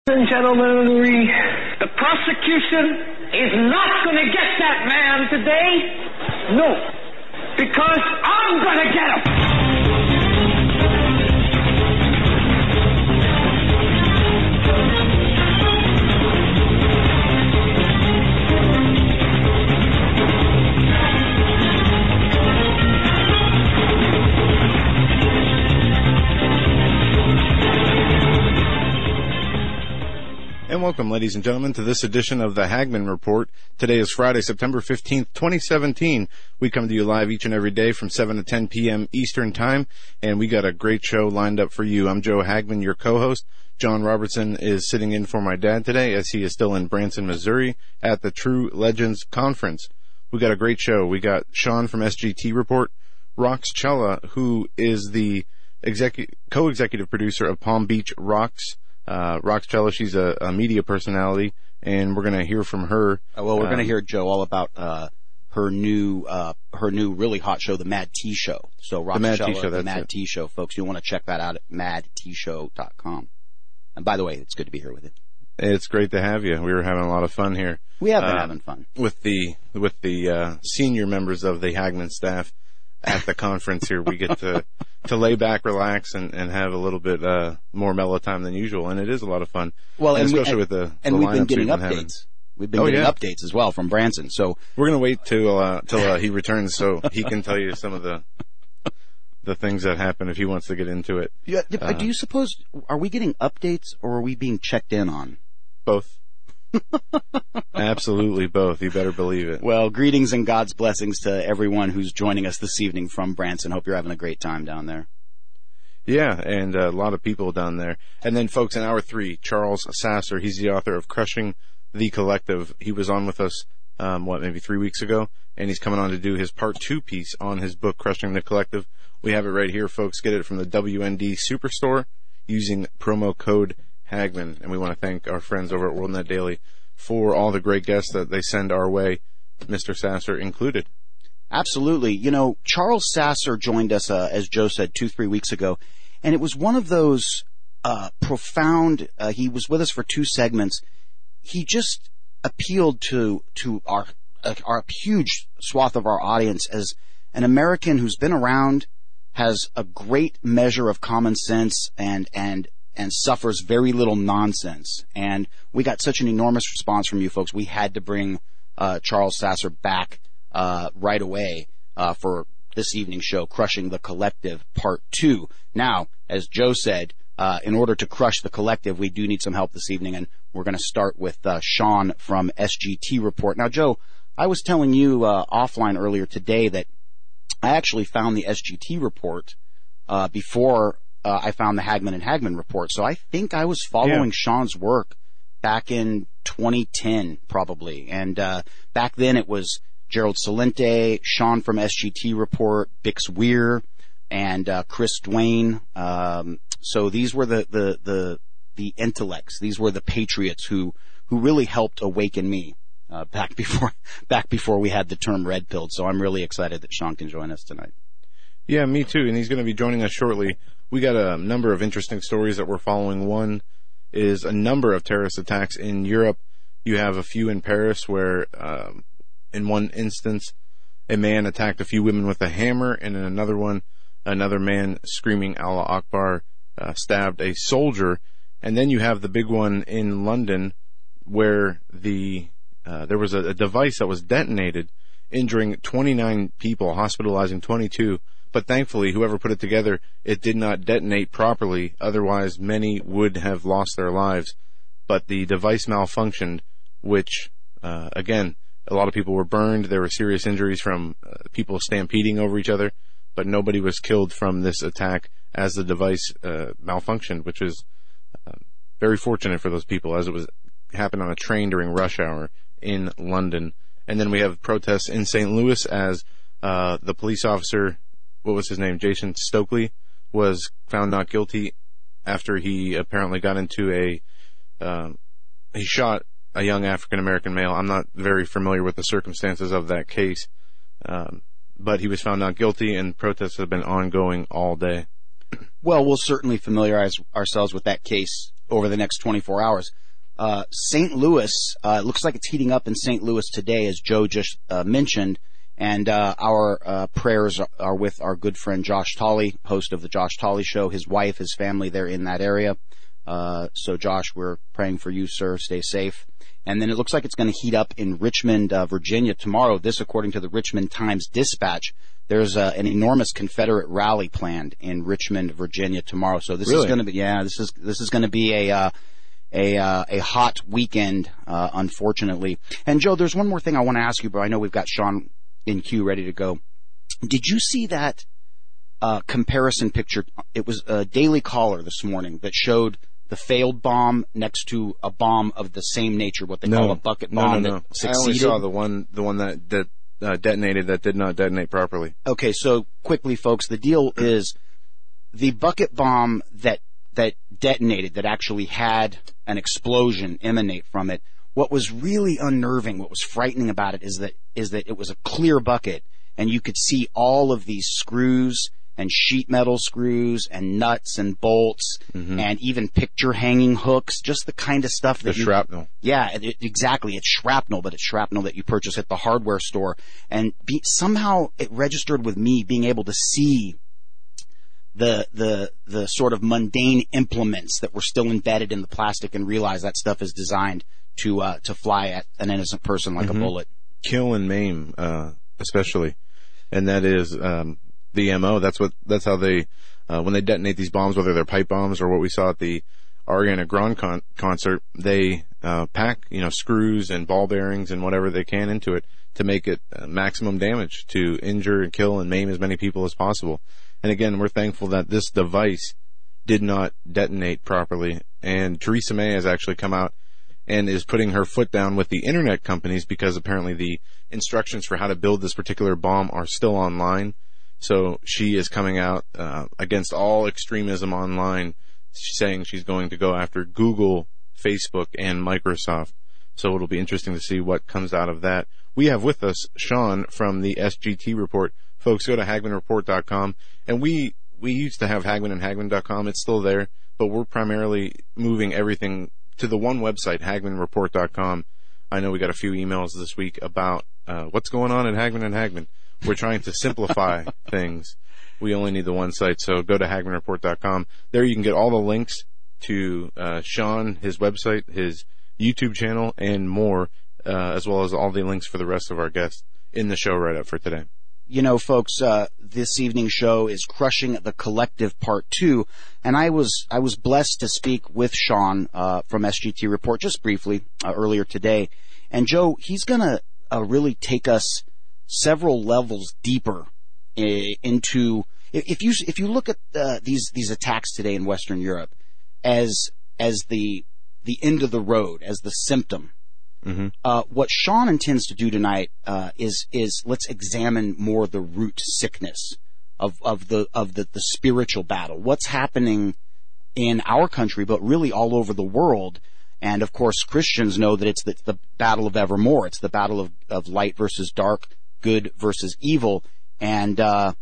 And gentlemen, the prosecution is not going to get that man today. No, because I'm going to get him. And welcome, ladies and gentlemen, to this edition of the Hagmann Report. Today is Friday, September 15th, 2017. We come to you live each and every day from 7 to 10 p.m. Eastern Time, and we got a great show lined up for you. I'm Joe Hagmann, your co-host. John Robertson is sitting in for my dad today, as he is still in Branson, Missouri, at the True Legends Conference. We got a great show. We got Sean from SGT Report, Rox Cella, who is the co-executive producer of Palm Beach Rocks. Rox Cella, she's a media personality, and we're going to hear from her. Well, we're going to hear, Joe, all about her new really hot show, The Mad T Show. So Rox Cella, The Mad T Show, folks. You want to check that out at madtshow.com. And by the way, it's good to be here with you. It's great to have you. We were having a lot of fun here. We have been having fun with the senior members of the Hagmann staff at the conference here. We get to lay back, relax, and have a little bit more mellow time than usual, and it is a lot of fun. Well, and especially with the we've been getting updates. We've been getting updates as well from Branson. So we're going to wait till he returns so he can tell you some of the things that happen if he wants to get into it. Yeah. Do you suppose, are we getting updates or are we being checked in on? Both. Absolutely both. You better believe it. Well, greetings and God's blessings to everyone who's joining us this evening from Branson. Hope you're having a great time down there. Yeah, and a lot of people down there. And then, folks, in hour 3, Charles Sasser. He's the author of Crushing the Collective. He was on with us, maybe 3 weeks ago, and he's coming on to do his part 2 piece on his book, Crushing the Collective. We have it right here, folks. Get it from the WND Superstore using promo code Hagmann. And we want to thank our friends over at WorldNet Daily for all the great guests that they send our way, Mr. Sasser included. Absolutely. You know, Charles Sasser joined us, as Joe said, 2-3 weeks ago, and it was one of those profound, he was with us for 2 segments. He just appealed to our huge swath of our audience as an American who's been around, has a great measure of common sense, and suffers very little nonsense. And we got such an enormous response from you folks. We had to bring Charles Sasser back right away for this evening's show, Crushing the Collective Part 2. Now, as Joe said, in order to crush the collective, we do need some help this evening, and we're going to start with Sean from SGT Report. Now, Joe, I was telling you offline earlier today that I actually found the SGT Report before I found the Hagmann and Hagmann Report. So I think I was following Sean's work back in 2010, probably. And back then it was Gerald Celente, Sean from SGT Report, Bix Weir, and Chris Duane. So these were the intellects. These were the patriots who really helped awaken me back before we had the term red pilled. So I'm really excited that Sean can join us tonight. Yeah, me too. And he's going to be joining us shortly. We got a number of interesting stories that we're following. One is a number of terrorist attacks in Europe. You have a few in Paris where, in one instance, a man attacked a few women with a hammer, and in another one, another man screaming Allah Akbar stabbed a soldier. And then you have the big one in London where there was a device that was detonated, injuring 29 people, hospitalizing 22. But thankfully, whoever put it together, it did not detonate properly. Otherwise, many would have lost their lives. But the device malfunctioned, which, again, a lot of people were burned. There were serious injuries from people stampeding over each other. But nobody was killed from this attack as the device malfunctioned, which is very fortunate for those people, as it happened on a train during rush hour in London. And then we have protests in St. Louis as the police officer, what was his name, Jason Stokely, was found not guilty after he apparently got into he shot a young African-American male. I'm not very familiar with the circumstances of that case, but he was found not guilty, and protests have been ongoing all day. Well, we'll certainly familiarize ourselves with that case over the next 24 hours. St. Louis, it looks like it's heating up in St. Louis today, as Joe just mentioned. And our prayers are with our good friend Josh Tolley, host of the Josh Tolley Show. His wife, his family, they're in that area. So Josh, we're praying for you, sir. Stay safe. And then it looks like it's going to heat up in Richmond, Virginia tomorrow. This, according to the Richmond Times-Dispatch. There's an enormous Confederate rally planned in Richmond, Virginia tomorrow. So this is going to be, this is going to be a hot weekend, unfortunately. And Joe, there's one more thing I want to ask you, but I know we've got Sean in queue ready to go. Did you see that comparison picture? It was a Daily Caller this morning that showed the failed bomb next to a bomb of the same nature, what they call a bucket bomb. No. That succeeded. I only saw the one that detonated that did not detonate properly. Okay, so quickly, folks, the deal is the bucket bomb that detonated, that actually had an explosion emanate from it. What was really unnerving, what was frightening about it is that it was a clear bucket, and you could see all of these screws and sheet metal screws and nuts and bolts and even picture hanging hooks, just the kind of stuff that shrapnel. Yeah, exactly. It's shrapnel, but it's shrapnel that you purchase at the hardware store. And somehow it registered with me being able to see the sort of mundane implements that were still embedded in the plastic and realize that stuff is designed to fly at an innocent person like a bullet. Kill and maim, especially. And that is, the MO. That's how they, when they detonate these bombs, whether they're pipe bombs or what we saw at the Ariana Grande concert, they, pack, screws and ball bearings and whatever they can into it to make it maximum damage, to injure and kill and maim as many people as possible. And again, we're thankful that this device did not detonate properly. And Theresa May has actually come out and is putting her foot down with the internet companies because apparently the instructions for how to build this particular bomb are still online. So she is coming out against all extremism online, saying she's going to go after Google, Facebook, and Microsoft. So it'll be interesting to see what comes out of that. We have with us Sean from the SGT Report. Folks, go to HagmannReport.com. And we used to have Hagmann and Hagmann.com. It's still there, but we're primarily moving everything to the one website, HagmannReport.com. I know we got a few emails this week about what's going on at Hagmann and Hagmann. We're trying to simplify things. We only need the one site, so go to HagmannReport.com. There you can get all the links to Sean, his website, his YouTube channel, and more, as well as all the links for the rest of our guests in the show write-up for today. Folks, this evening's show is Crushing the Collective Part 2, and I was blessed to speak with Sean from SGT Report just briefly earlier today. And Joe, he's going to really take us several levels deeper into, if you look at these attacks today in Western Europe as the end of the road, as the symptom. What Sean intends to do tonight is let's examine more the root sickness of the spiritual battle. What's happening in our country, but really all over the world. And of course, Christians know that it's the battle of evermore. It's the battle of light versus dark, good versus evil. And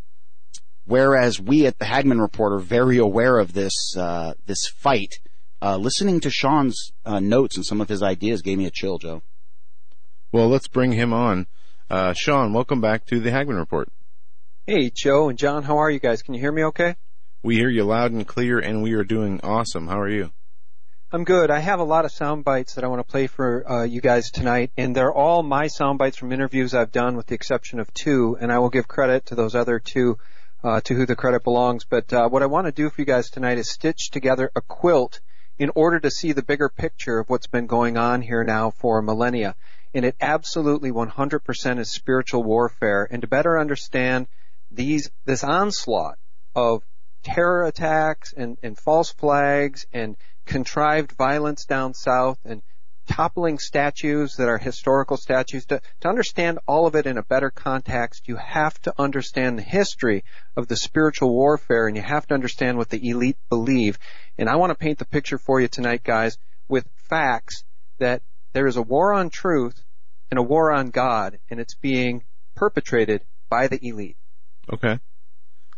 whereas we at the Hagmann Report are very aware of this fight, listening to Sean's notes and some of his ideas gave me a chill, Joe. Well, let's bring him on. Sean, welcome back to the Hagmann Report. Hey, Joe and John, how are you guys? Can you hear me okay? We hear you loud and clear, and we are doing awesome. How are you? I'm good. I have a lot of sound bites that I want to play for you guys tonight, and they're all my sound bites from interviews I've done with the exception of two, and I will give credit to those other two, to who the credit belongs. But what I want to do for you guys tonight is stitch together a quilt in order to see the bigger picture of what's been going on here now for millennia. And it absolutely 100% is spiritual warfare. And to better understand this onslaught of terror attacks and false flags and contrived violence down south and toppling statues that are historical statues, to understand all of it in a better context, you have to understand the history of the spiritual warfare, and you have to understand what the elite believe. And I want to paint the picture for you tonight, guys, with facts that there is a war on truth and a war on God, and it's being perpetrated by the elite. Okay.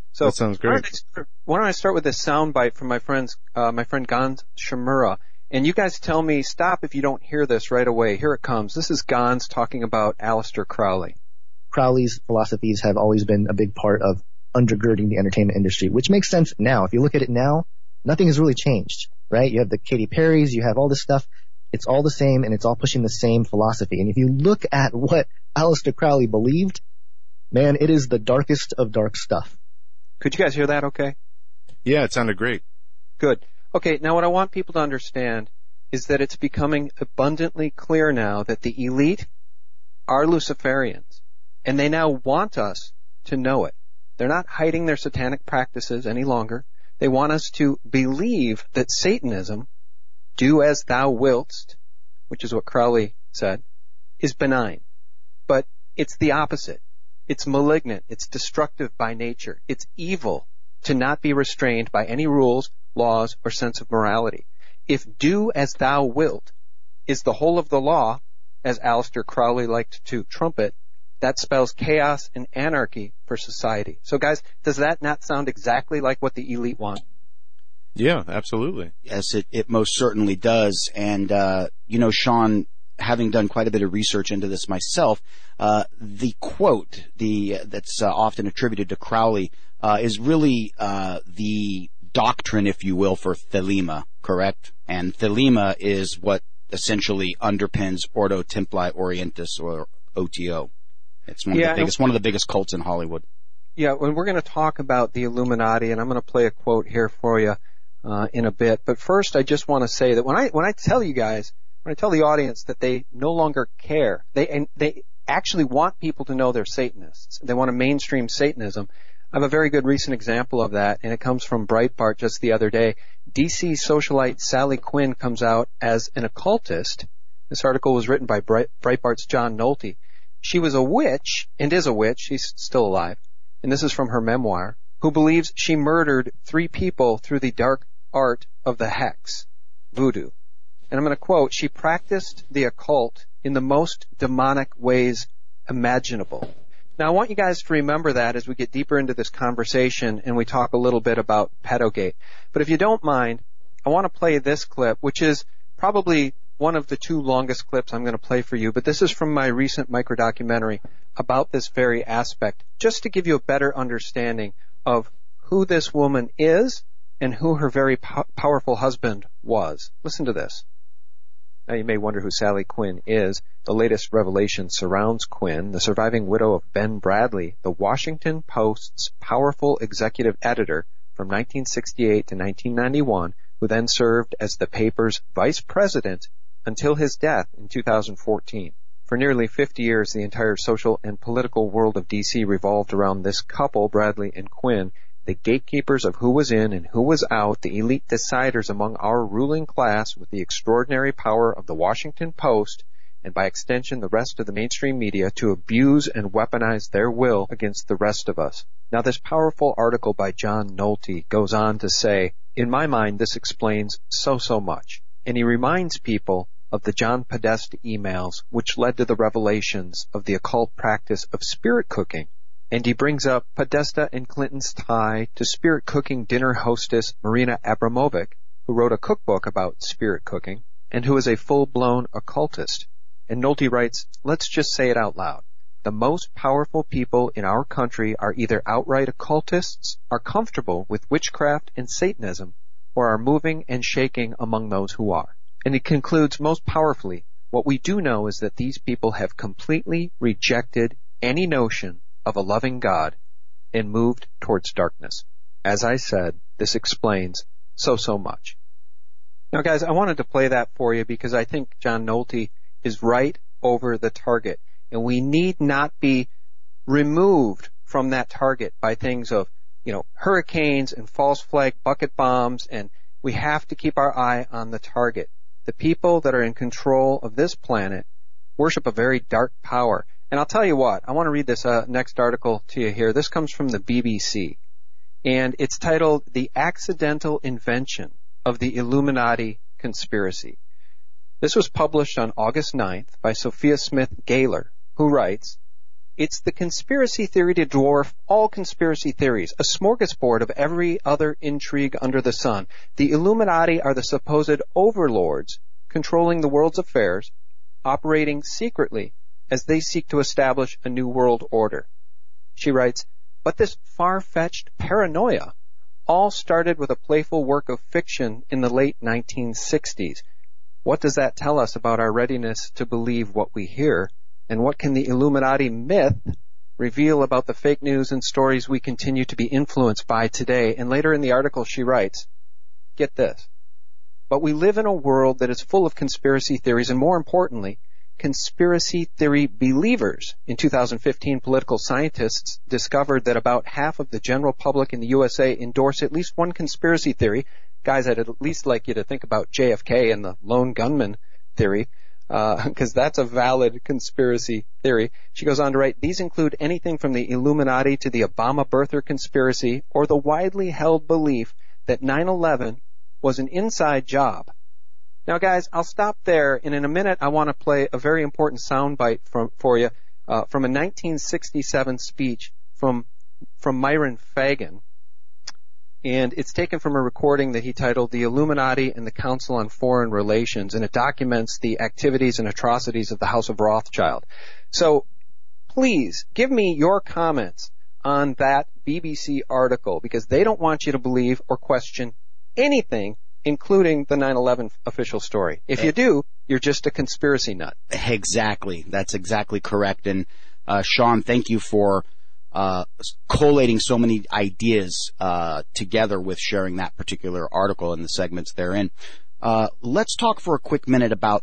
So that sounds great. Why don't I start with this soundbite from my friend Gans Shimura, and you guys tell me stop if you don't hear this right away. Here it comes. This is Gans talking about Aleister Crowley. Crowley's philosophies have always been a big part of undergirding the entertainment industry, which makes sense now. If you look at it now, nothing has really changed, right? You have the Katy Perrys, you have all this stuff. It's all the same, and it's all pushing the same philosophy. And if you look at what Aleister Crowley believed, man, it is the darkest of dark stuff. Could you guys hear that okay? Yeah, it sounded great. Good. Okay, now what I want people to understand is that it's becoming abundantly clear now that the elite are Luciferians, and they now want us to know it. They're not hiding their satanic practices any longer. They want us to believe that Satanism, do as thou wilt, which is what Crowley said, is benign. But it's the opposite. It's malignant. It's destructive by nature. It's evil to not be restrained by any rules, laws, or sense of morality. If do as thou wilt is the whole of the law, as Aleister Crowley liked to trumpet, that spells chaos and anarchy for society. So guys, does that not sound exactly like what the elite want? Yeah, absolutely. Yes, it most certainly does. And, Sean, having done quite a bit of research into this myself, the quote, that's often attributed to Crowley, is really, the doctrine, if you will, for Thelema, correct? And Thelema is what essentially underpins Ordo Templi Orientis, or OTO. It's one of the biggest cults in Hollywood. Yeah, and we're going to talk about the Illuminati, and I'm going to play a quote here for you in a bit. But first, I just want to say that when I tell you guys, when I tell the audience that they no longer care, they actually want people to know they're Satanists. They want to mainstream Satanism. I have a very good recent example of that, and it comes from Breitbart just the other day. DC socialite Sally Quinn comes out as an occultist. This article was written by Breitbart's John Nolte. She was a witch, and is a witch, she's still alive, and this is from her memoir, who believes she murdered 3 people through the dark art of the hex, voodoo. And I'm going to quote, she practiced the occult in the most demonic ways imaginable. Now I want you guys to remember that as we get deeper into this conversation and we talk a little bit about Pedogate. But if you don't mind, I want to play this clip, which is probably one of the 2 longest clips I'm going to play for you, but this is from my recent microdocumentary about this very aspect, just to give you a better understanding of who this woman is and who her very powerful husband was. Listen to this. Now you may wonder who Sally Quinn is. The latest revelation surrounds Quinn, the surviving widow of Ben Bradley, the Washington Post's powerful executive editor from 1968 to 1991, who then served as the paper's vice president until his death in 2014. For nearly 50 years, the entire social and political world of D.C. revolved around this couple, Bradley and Quinn, the gatekeepers of who was in and who was out, the elite deciders among our ruling class with the extraordinary power of the Washington Post, and by extension the rest of the mainstream media, to abuse and weaponize their will against the rest of us. Now this powerful article by John Nolte goes on to say, in my mind this explains so much. And he reminds people of the John Podesta emails which led to the revelations of the occult practice of spirit cooking. And he brings up Podesta and Clinton's tie to spirit cooking dinner hostess Marina Abramovic, who wrote a cookbook about spirit cooking, and who is a full-blown occultist. And Nolte writes, let's just say it out loud. The most powerful people in our country are either outright occultists, are comfortable with witchcraft and Satanism, or are moving and shaking among those who are. And he concludes most powerfully, what we do know is that these people have completely rejected any notion of a loving God and moved towards darkness. As I said, this explains so much. Now guys, I wanted to play that for you because I think John Nolte is right over the target, and we need not be removed from that target by things of, hurricanes and false flag bucket bombs, and we have to keep our eye on the target. The people that are in control of this planet worship a very dark power. And I'll tell you what, I want to read this next article to you here. This comes from the BBC, and it's titled The Accidental Invention of the Illuminati Conspiracy. This was published on August 9th by Sophia Smith Gaylor, who writes, It's the conspiracy theory to dwarf all conspiracy theories, a smorgasbord of every other intrigue under the sun. The Illuminati are the supposed overlords controlling the world's affairs, operating secretly as they seek to establish a new world order. She writes, but this far-fetched paranoia all started with a playful work of fiction in the late 1960s. What does that tell us about our readiness to believe what we hear? And what can the Illuminati myth reveal about the fake news and stories we continue to be influenced by today? And later in the article she writes, get this, but we live in a world that is full of conspiracy theories and, more importantly, conspiracy theory believers. In 2015, political scientists discovered that about half of the general public in the USA endorse at least one conspiracy theory. Guys, I'd at least like you to think about JFK and the lone gunman theory, because that's a valid conspiracy theory. She goes on to write, these include anything from the Illuminati to the Obama birther conspiracy or the widely held belief that 9/11 was an inside job. Now, guys, I'll stop there, and in a minute I want to play a very important soundbite for you from a 1967 speech from Myron Fagan. And it's taken from a recording that he titled The Illuminati and the Council on Foreign Relations, and it documents the activities and atrocities of the House of Rothschild. So please give me your comments on that BBC article, because they don't want you to believe or question anything, including the 9/11 official story. If you do, you're just a conspiracy nut. Exactly. That's exactly correct. And Sean, thank you for collating so many ideas together with sharing that particular article and the segments therein. Let's talk for a quick minute about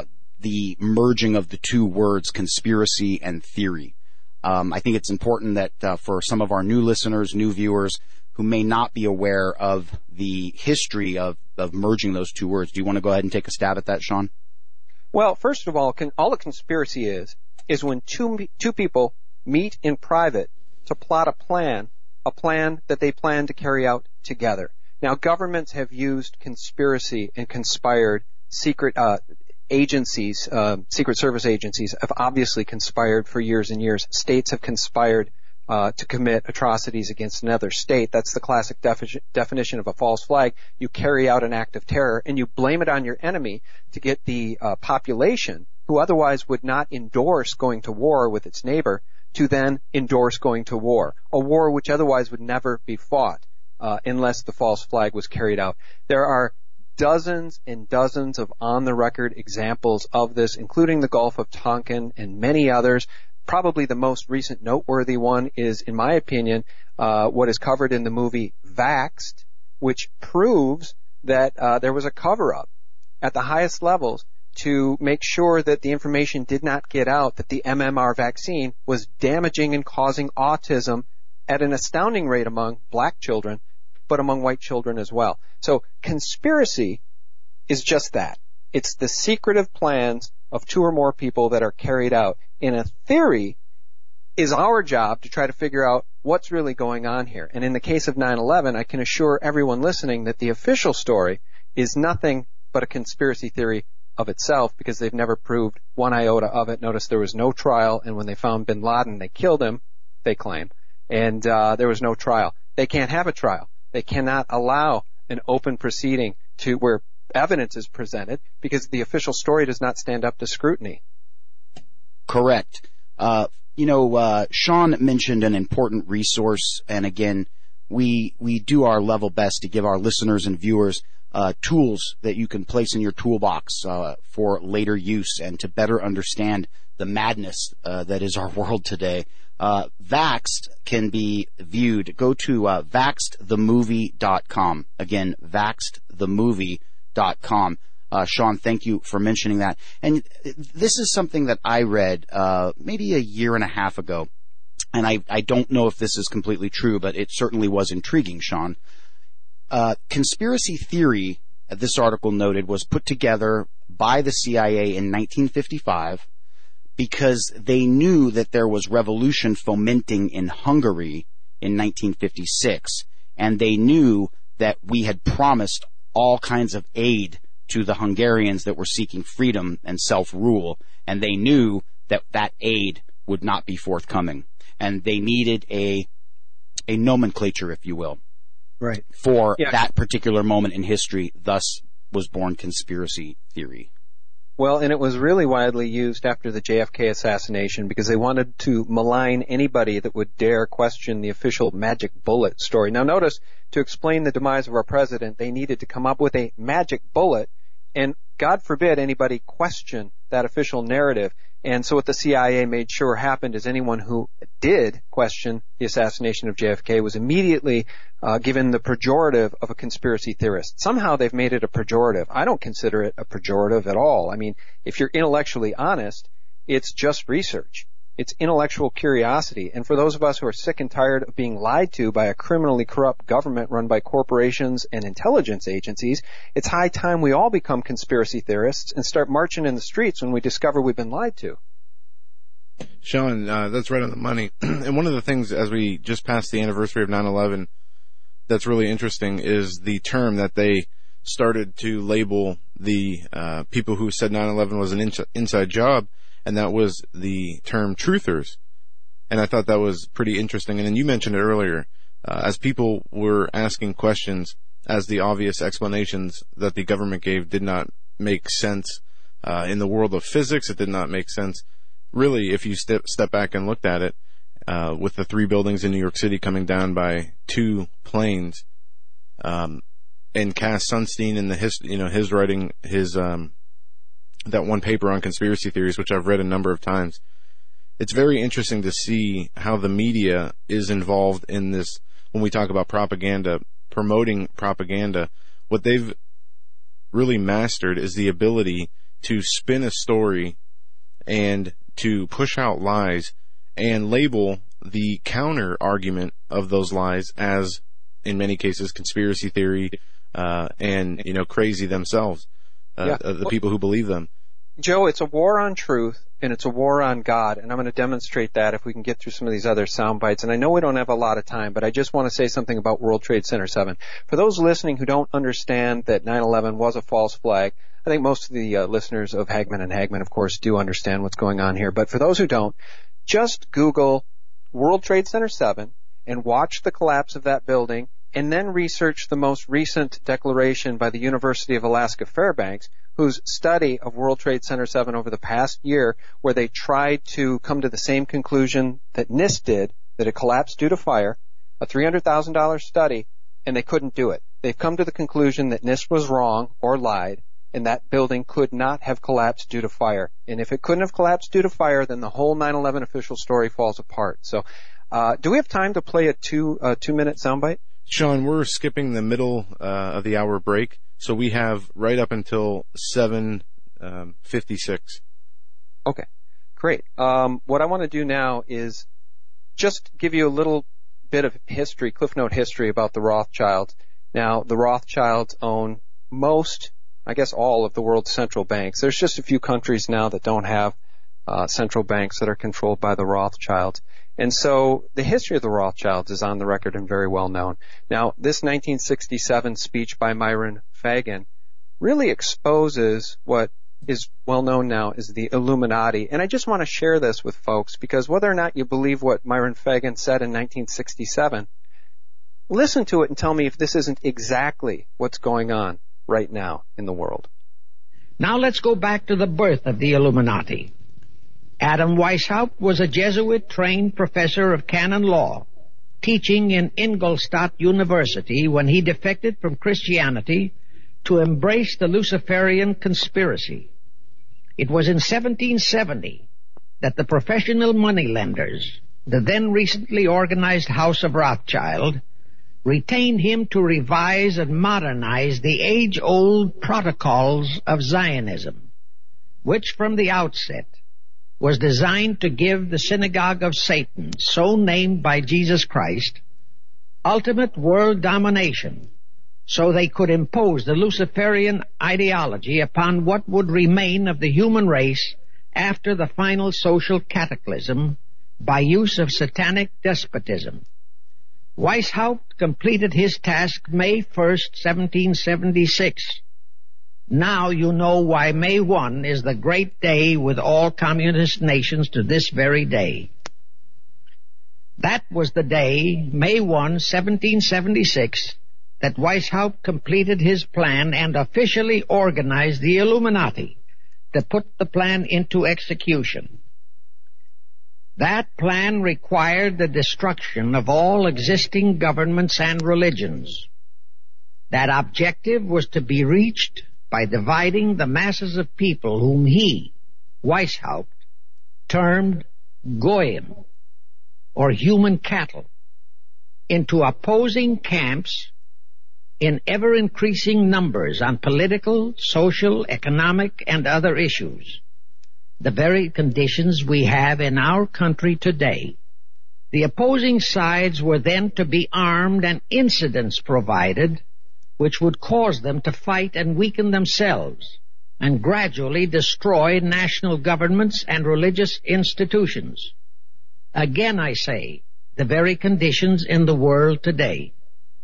the merging of the two words conspiracy and theory. I think it's important that for some of our new listeners, new viewers who may not be aware of the history of merging those two words, do you want to go ahead and take a stab at that, Sean? Well, first of all a conspiracy is when two people meet in private to plot a plan that they plan to carry out together. Now, governments have used conspiracy and conspired. Secret agencies, secret service agencies have obviously conspired for years and years. States have conspired to commit atrocities against another state. That's the classic definition of a false flag. You carry out an act of terror and you blame it on your enemy to get the population, who otherwise would not endorse going to war with its neighbor, to then endorse going to war, a war which otherwise would never be fought unless the false flag was carried out. There are dozens and dozens of on-the-record examples of this, including the Gulf of Tonkin and many others. Probably the most recent noteworthy one is, in my opinion, what is covered in the movie Vaxxed, which proves that there was a cover-up at the highest levels to make sure that the information did not get out that the MMR vaccine was damaging and causing autism at an astounding rate among black children, but among white children as well. So conspiracy is just that. It's the secretive plans of two or more people that are carried out. And a theory is our job to try to figure out what's really going on here. And in the case of 9/11, I can assure everyone listening that the official story is nothing but a conspiracy theory of itself, because they've never proved one iota of it. Notice there was no trial, and when they found bin Laden, they killed him, they claim, and there was no trial. They can't have a trial. They cannot allow an open proceeding to where evidence is presented, because the official story does not stand up to scrutiny. Correct. Sean mentioned an important resource, and again, we do our level best to give our listeners and viewers tools that you can place in your toolbox for later use and to better understand the madness that is our world today. Vaxxed can be viewed. Go to vaxedthemovie.com. Again, vaxedthemovie.com. Sean, thank you for mentioning that. And this is something that I read maybe a year and a half ago, and I don't know if this is completely true, but it certainly was intriguing, Sean. Conspiracy theory, this article noted, was put together by the CIA in 1955 because they knew that there was revolution fomenting in Hungary in 1956, and they knew that we had promised all kinds of aid to the Hungarians that were seeking freedom and self-rule, and they knew that that aid would not be forthcoming. And they needed a nomenclature, if you will, right, for that particular moment in history. Thus was born conspiracy theory. Well, and it was really widely used after the JFK assassination because they wanted to malign anybody that would dare question the official magic bullet story. Now notice, to explain the demise of our president, they needed to come up with a magic bullet, and God forbid anybody question that official narrative. And so what the CIA made sure happened is anyone who did question the assassination of JFK was immediately given the pejorative of a conspiracy theorist. Somehow they've made it a pejorative. I don't consider it a pejorative at all. I mean, if you're intellectually honest, it's just research. It's intellectual curiosity. And for those of us who are sick and tired of being lied to by a criminally corrupt government run by corporations and intelligence agencies, it's high time we all become conspiracy theorists and start marching in the streets when we discover we've been lied to. Sean, that's right on the money. And one of the things, as we just passed the anniversary of 9/11, that's really interesting is the term that they started to label the people who said 9/11 was an inside job, and that was the term truthers. And I thought that was pretty interesting. And then you mentioned it earlier, as people were asking questions, as the obvious explanations that the government gave did not make sense in the world of physics. It did not make sense. Really, if you step back and looked at it, with the 3 buildings in New York City coming down by 2 planes, and Cass Sunstein and his writing his that one paper on conspiracy theories, which I've read a number of times. It's very interesting to see how the media is involved in this. When we talk about propaganda, promoting propaganda, what they've really mastered is the ability to spin a story and to push out lies and label the counter argument of those lies as, in many cases, conspiracy theory, and, crazy themselves. The people who believe them. Joe, it's a war on truth, and it's a war on God, and I'm going to demonstrate that if we can get through some of these other sound bites. And I know we don't have a lot of time, but I just want to say something about World Trade Center 7. For those listening who don't understand that 9/11 was a false flag, I think most of the listeners of Hagmann and Hagmann, of course, do understand what's going on here. But for those who don't, just Google World Trade Center 7 and watch the collapse of that building, and then research the most recent declaration by the University of Alaska Fairbanks, whose study of World Trade Center 7 over the past year, where they tried to come to the same conclusion that NIST did, that it collapsed due to fire, a $300,000 study, and they couldn't do it. They've come to the conclusion that NIST was wrong or lied, and that building could not have collapsed due to fire. And if it couldn't have collapsed due to fire, then the whole 9/11 official story falls apart. So, do we have time to play a 2-minute soundbite? Sean, we're skipping the middle of the hour break, so we have right up until 7:56. Okay, great. What I want to do now is just give you a little bit of history, Cliff Note history about the Rothschilds. Now, the Rothschilds own most, I guess all of the world's central banks. There's just a few countries now that don't have central banks that are controlled by the Rothschilds. And so the history of the Rothschilds is on the record and very well known. Now, this 1967 speech by Myron Fagan really exposes what is well known now as the Illuminati. And I just want to share this with folks because whether or not you believe what Myron Fagan said in 1967, listen to it and tell me if this isn't exactly what's going on right now in the world. Now let's go back to the birth of the Illuminati. Adam Weishaupt was a Jesuit-trained professor of canon law, teaching in Ingolstadt University when he defected from Christianity to embrace the Luciferian conspiracy. It was in 1770 that the professional moneylenders, the then recently organized House of Rothschild, retained him to revise and modernize the age-old protocols of Zionism, which from the outset was designed to give the synagogue of Satan, so named by Jesus Christ, ultimate world domination, so they could impose the Luciferian ideology upon what would remain of the human race after the final social cataclysm by use of satanic despotism. Weishaupt completed his task May 1st, 1776. Now you know why May 1 is the great day with all communist nations to this very day. That was the day, May 1, 1776, that Weishaupt completed his plan and officially organized the Illuminati to put the plan into execution. That plan required the destruction of all existing governments and religions. That objective was to be reached by dividing the masses of people whom he, Weishaupt, termed Goyim, or human cattle, into opposing camps in ever-increasing numbers on political, social, economic, and other issues. The very conditions we have in our country today. The opposing sides were then to be armed and incidents provided which would cause them to fight and weaken themselves and gradually destroy national governments and religious institutions. Again, I say, the very conditions in the world today.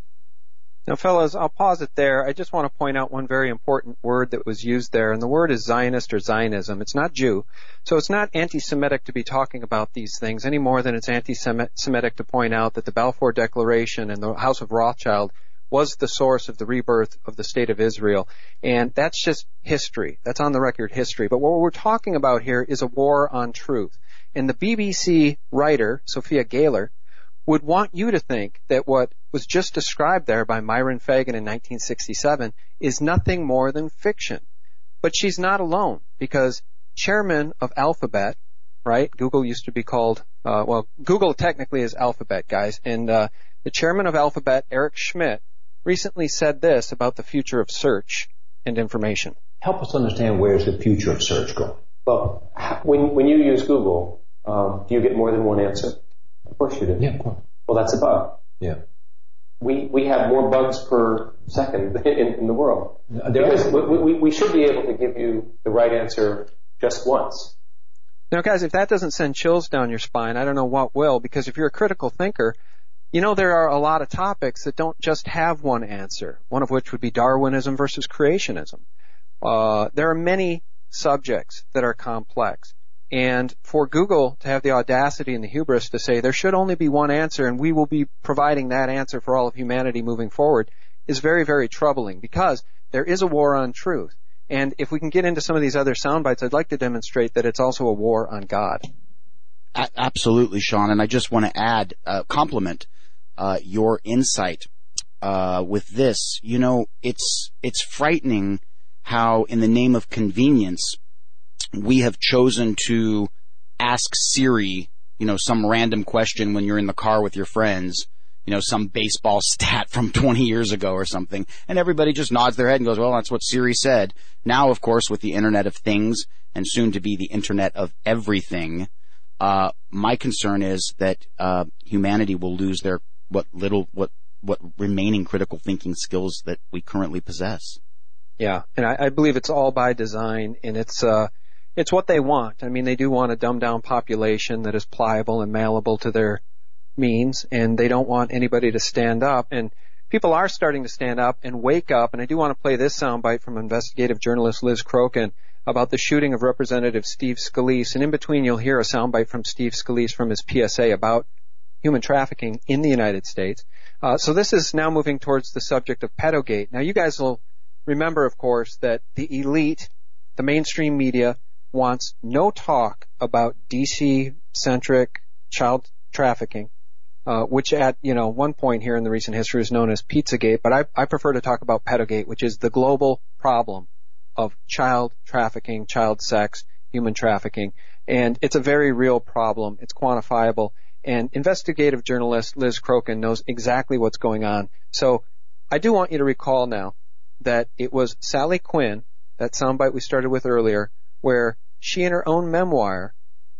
Now, fellas, I'll pause it there. I just want to point out one very important word that was used there, and the word is Zionist or Zionism. It's not Jew, so it's not anti-Semitic to be talking about these things any more than it's anti-Semitic to point out that the Balfour Declaration and the House of Rothschild was the source of the rebirth of the State of Israel. And that's just history. That's on the record history. But what we're talking about here is a war on truth. And the BBC writer, Sophia Gaylor, would want you to think that what was just described there by Myron Fagan in 1967 is nothing more than fiction. But she's not alone, because chairman of Alphabet, right? Google used to be called, Google technically is Alphabet, guys. And the chairman of Alphabet, Eric Schmidt, recently said this about the future of search and information. Help us understand where's the future of search going. Well, when you use Google, do you get more than one answer? Of course you do. Yeah, of course. Well, that's a bug. Yeah. We have more bugs per second in the world. Because we should be able to give you the right answer just once. Now, guys, if that doesn't send chills down your spine, I don't know what will, because if you're a critical thinker, you know there are a lot of topics that don't just have one answer, one of which would be Darwinism versus creationism. There are many subjects that are complex. And for Google to have the audacity and the hubris to say there should only be one answer and we will be providing that answer for all of humanity moving forward is very, very troubling, because there is a war on truth. And if we can get into some of these other sound bites, I'd like to demonstrate that it's also a war on God. Absolutely, Sean. And I just want to add, compliment your insight with this. You know, it's frightening how in the name of convenience we have chosen to ask Siri, you know, some random question when you're in the car with your friends, you know, some baseball stat from 20 years ago or something, and everybody just nods their head and goes, well, that's what Siri said. Now, of course, with the Internet of Things and soon to be the Internet of Everything, my concern is that humanity will lose their what remaining critical thinking skills that we currently possess. Yeah, and I believe it's all by design, and it's what they want. I mean, they do want a dumbed-down population that is pliable and malleable to their means, and they don't want anybody to stand up. And people are starting to stand up and wake up, and I do want to play this soundbite from investigative journalist Liz Crokin about the shooting of Representative Steve Scalise, and in between you'll hear a soundbite from Steve Scalise from his PSA about human trafficking in the United States. So this is now moving towards the subject of pedogate. Now, you guys will remember, of course, that the elite, the mainstream media, wants no talk about DC-centric child trafficking, which at, one point here in the recent history is known as Pizzagate, but I prefer to talk about pedogate, which is the global problem of child trafficking, child sex, human trafficking. And it's a very real problem. It's quantifiable. And investigative journalist Liz Crokin knows exactly what's going on. So I do want you to recall now that it was Sally Quinn, that soundbite we started with earlier, where she in her own memoir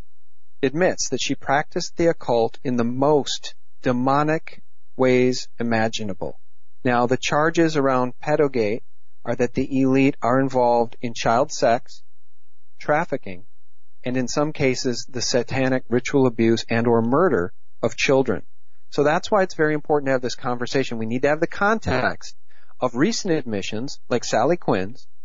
admits that she practiced the occult in the most demonic ways imaginable. Now, the charges around pedogate are that the elite are involved in child sex, trafficking, and in some cases the satanic ritual abuse and or murder of children. So that's why it's very important to have this conversation. We need to have the context of recent admissions, like Sally Quinn's,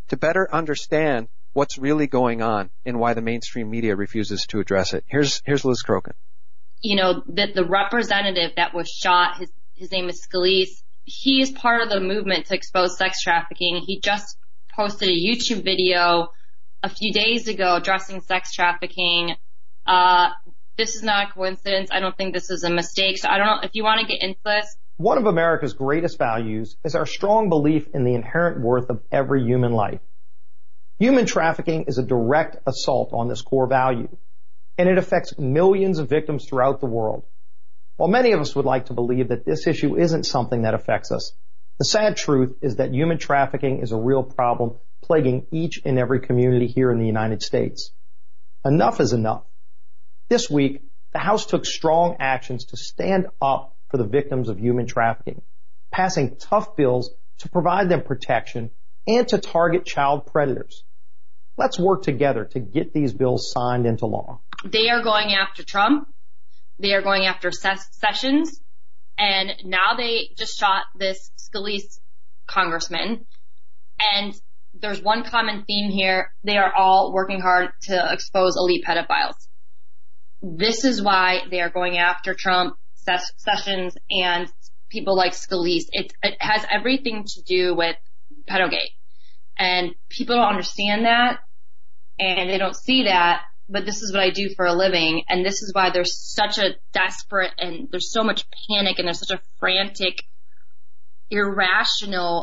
to better understand what's really going on and why the mainstream media refuses to address it. Here's Liz Crokin. You know, the representative that was shot, his name is Scalise. He is part of the movement to expose sex trafficking. He just posted a YouTube video a few days ago addressing sex trafficking. This is not a coincidence. I don't think this is a mistake. So I don't know if you want to get into this. One of America's greatest values is our strong belief in the inherent worth of every human life. Human trafficking is a direct assault on this core value, and it affects millions of victims throughout the world. While many of us would like to believe that this issue isn't something that affects us, the sad truth is that human trafficking is a real problem plaguing each and every community here in the United States. Enough is enough. This week, the House took strong actions to stand up for the victims of human trafficking, passing tough bills to provide them protection and to target child predators. Let's work together to get these bills signed into law. They are going after Trump. They are going after Sessions. And now they just shot this Scalise congressman. And there's one common theme here. They are all working hard to expose elite pedophiles. This is why they are going after Trump, Sessions, and people like Scalise. It has everything to do with pedogate. And people don't understand that, and they don't see that, but this is what I do for a living, and this is why there's such a desperate, and there's so much panic, and there's such a frantic, irrational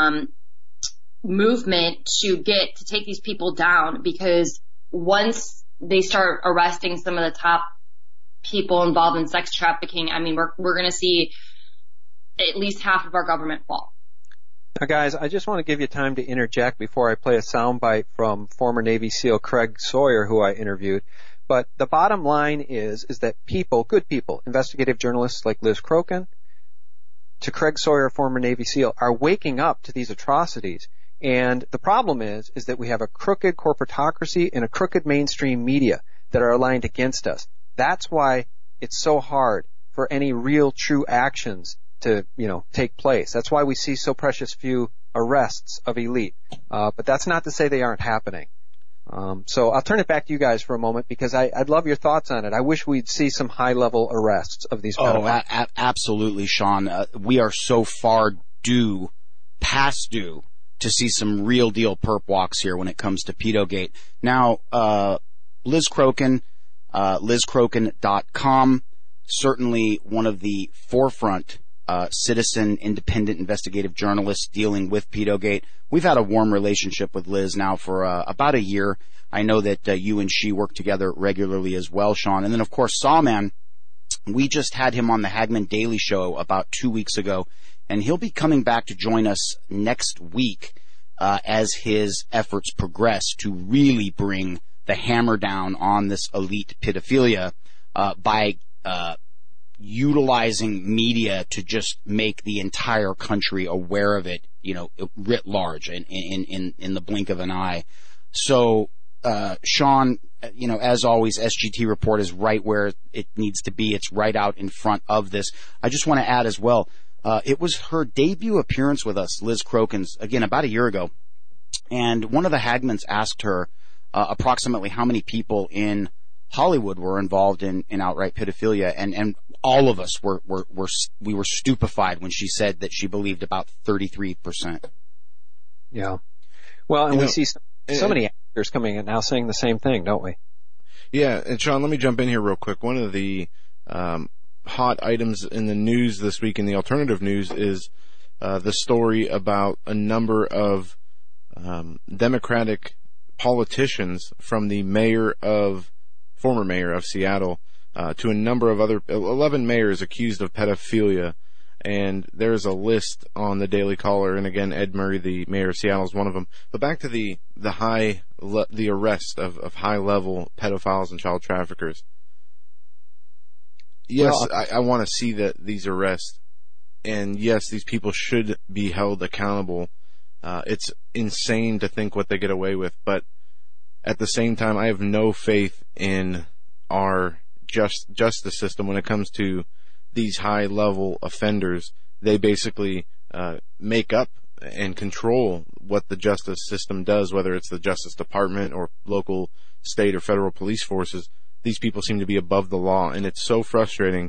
movement to take these people down, because once they start arresting some of the top people involved in sex trafficking, I mean, we're going to see at least half of our government fall. Now, guys, I just want to give you time to interject before I play a soundbite from former Navy SEAL Craig Sawyer, who I interviewed. But the bottom line is that people, good people, investigative journalists like Liz Crokin, to Craig Sawyer, former Navy SEAL, are waking up to these atrocities. And the problem is that we have a crooked corporatocracy and a crooked mainstream media that are aligned against us. That's why it's so hard for any real true actions to, take place. That's why we see so precious few arrests of elite. But that's not to say they aren't happening. So I'll turn it back to you guys for a moment, because I'd love your thoughts on it. I wish we'd see some high-level arrests of these pedophiles. Oh, absolutely, Sean. We are so far past due, to see some real deal perp walks here when it comes to pedogate. Now, Liz Crokin, LizCrokin.com, certainly one of the forefront citizen independent investigative journalists dealing with pedogate. We've had a warm relationship with Liz now for about a year. I know that you and she work together regularly as well, Sean. And then, of course, Sawman, we just had him on the Hagman Daily Show about 2 weeks ago, and he'll be coming back to join us next week as his efforts progress to really bring the hammer down on this elite pedophilia by utilizing media to just make the entire country aware of it, writ large in the blink of an eye. So, Sean, as always, SGT Report is right where it needs to be. It's right out in front of this. I just want to add as well, it was her debut appearance with us, Liz Crokin's, again, about a year ago. And one of the Hagmans asked her approximately how many people in Hollywood were involved in outright pedophilia, and all of us were stupefied when she said that she believed about 33%. Yeah. Well, and we see so many actors coming in now saying the same thing, don't we? Yeah, and Sean, let me jump in here real quick. One of the hot items in the news this week, in the alternative news, is the story about a number of Democratic politicians, from the former mayor of Seattle, to a number of other 11 mayors accused of pedophilia. And there's a list on the Daily Caller, and again, Ed Murray, the mayor of Seattle, is one of them. But back to the arrest of high-level pedophiles and child traffickers. Yes, well, I want to see these arrests, and yes, these people should be held accountable. It's insane to think what they get away with, but at the same time, I have no faith in our justice system when it comes to these high-level offenders. They basically make up and control what the justice system does, whether it's the Justice Department or local, state, or federal police forces. These people seem to be above the law, and it's so frustrating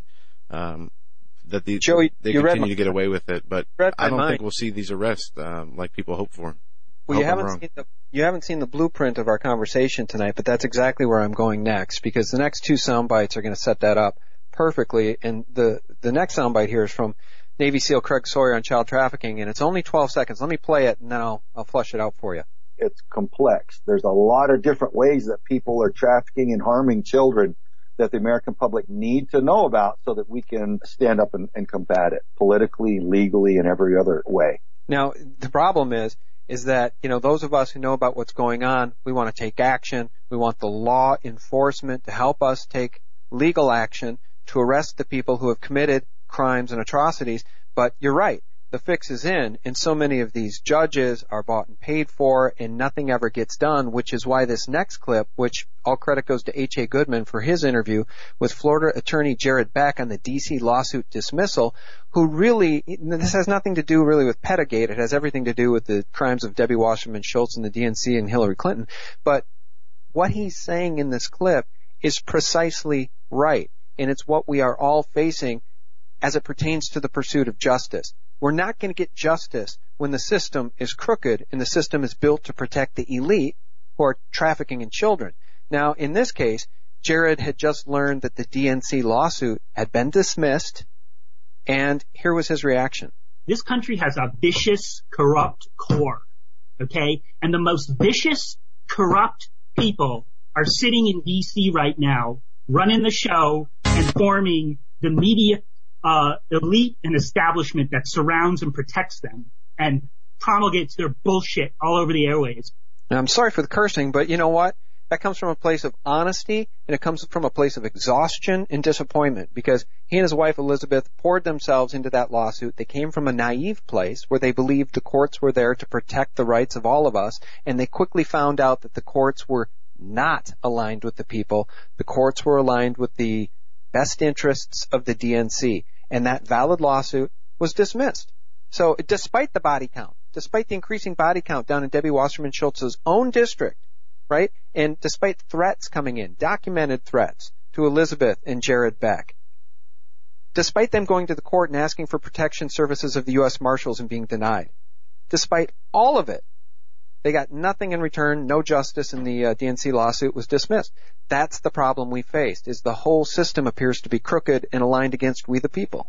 that they continue to get away with it. But I don't think we'll see these arrests like people hope for. Well, you haven't seen the blueprint of our conversation tonight, but that's exactly where I'm going next, because the next two sound bites are going to set that up perfectly. And the next sound bite here is from Navy SEAL Craig Sawyer on child trafficking, and it's only 12 seconds. Let me play it, and then I'll flush it out for you. It's complex. There's a lot of different ways that people are trafficking and harming children that the American public need to know about so that we can stand up and combat it politically, legally, and every other way. Now, the problem is that, those of us who know about what's going on, we want to take action. We want the law enforcement to help us take legal action to arrest the people who have committed crimes and atrocities. But you're right. The fix is in, and so many of these judges are bought and paid for, and nothing ever gets done, which is why this next clip, which all credit goes to H.A. Goodman for his interview with Florida attorney Jared Beck on the D.C. lawsuit dismissal, who really, this has nothing to do really with Pedigate. It has everything to do with the crimes of Debbie Wasserman Schultz and the DNC and Hillary Clinton. But what he's saying in this clip is precisely right, and it's what we are all facing as it pertains to the pursuit of justice. We're not going to get justice when the system is crooked and the system is built to protect the elite who are trafficking in children. Now, in this case, Jared had just learned that the DNC lawsuit had been dismissed, and here was his reaction. This country has a vicious, corrupt core, okay? And the most vicious, corrupt people are sitting in D.C. right now, running the show and forming the media elite and establishment that surrounds and protects them and promulgates their bullshit all over the airwaves. Now, I'm sorry for the cursing, but you know what? That comes from a place of honesty, and it comes from a place of exhaustion and disappointment, because he and his wife Elizabeth poured themselves into that lawsuit. They came from a naive place where they believed the courts were there to protect the rights of all of us, and they quickly found out that the courts were not aligned with the people. The courts were aligned with the best interests of the DNC. And that valid lawsuit was dismissed. So despite the body count, despite the increasing body count down in Debbie Wasserman Schultz's own district, right, and despite threats coming in, documented threats to Elizabeth and Jared Beck, despite them going to the court and asking for protection services of the U.S. Marshals and being denied, despite all of it, they got nothing in return, no justice, and the DNC lawsuit was dismissed. That's the problem we faced, is the whole system appears to be crooked and aligned against we the people.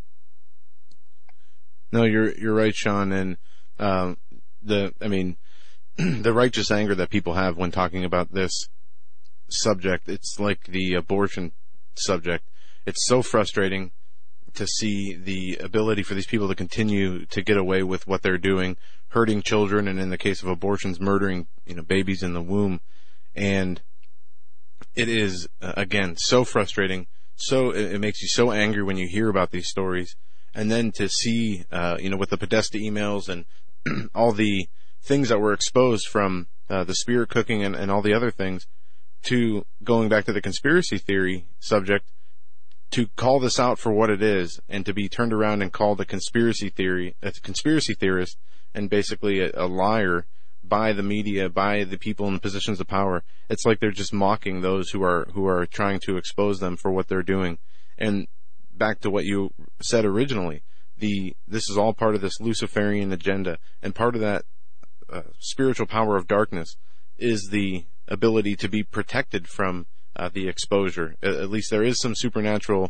No, you're right, Sean, and the righteous anger that people have when talking about this subject, it's like the abortion subject. It's so frustrating to see the ability for these people to continue to get away with what they're doing, hurting children, and in the case of abortions, murdering, babies in the womb. And it is, again, so frustrating. So it makes you so angry when you hear about these stories. And then to see, with the Podesta emails and all the things that were exposed from the spirit cooking and all the other things, to going back to the conspiracy theory subject, to call this out for what it is and to be turned around and called a conspiracy theorist and basically a liar by the media, by the people in positions of power. It's like they're just mocking those who are trying to expose them for what they're doing. And back to what you said originally, this is all part of this Luciferian agenda, and part of that spiritual power of darkness is the ability to be protected from the exposure. At least there is some supernatural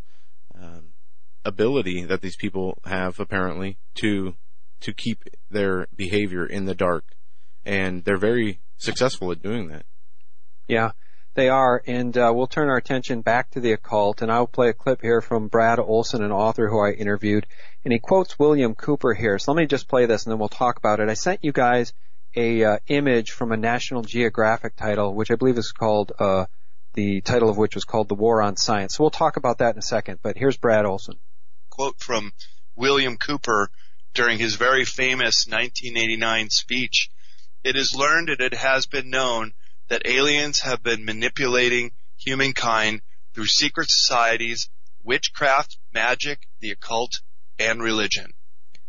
ability that these people have, apparently, to keep their behavior in the dark. And they're very successful at doing that. Yeah, they are. And we'll turn our attention back to the occult. And I'll play a clip here from Brad Olson, an author who I interviewed. And he quotes William Cooper here. So let me just play this and then we'll talk about it. I sent you guys a image from a National Geographic title, which I believe is called, the title of which was called The War on Science. So we'll talk about that in a second. But here's Brad Olson. Quote from William Cooper during his very famous 1989 speech: "It is learned and it has been known that aliens have been manipulating humankind through secret societies, witchcraft, magic, the occult, and religion."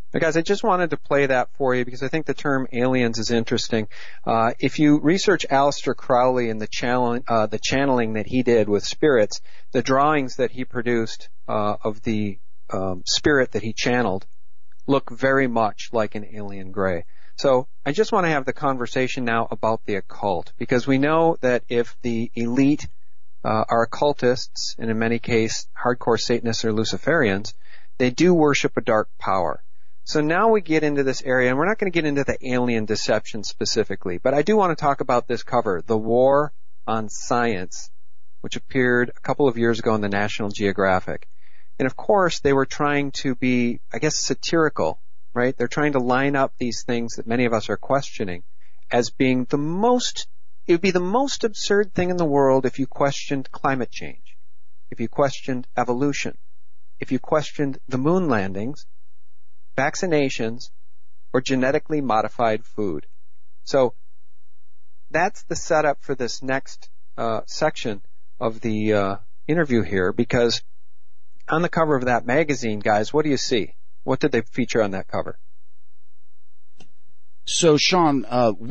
Now, guys, I just wanted to play that for you because I think the term aliens is interesting. If you research Aleister Crowley and the channeling that he did with spirits, the drawings that he produced of the spirit that he channeled look very much like an alien gray. So I just want to have the conversation now about the occult, because we know that if the elite are occultists, and in many cases hardcore Satanists or Luciferians, they do worship a dark power. So now we get into this area, and we're not going to get into the alien deception specifically, but I do want to talk about this cover, The War on Science, which appeared a couple of years ago in the National Geographic. And of course, they were trying to be, I guess, satirical, right? They're trying to line up these things that many of us are questioning as being it would be the most absurd thing in the world if you questioned climate change, if you questioned evolution, if you questioned the moon landings, vaccinations, or genetically modified food. So that's the setup for this next section of the interview here, because on the cover of that magazine, guys, what do you see? What did they feature on that cover? So, Sean,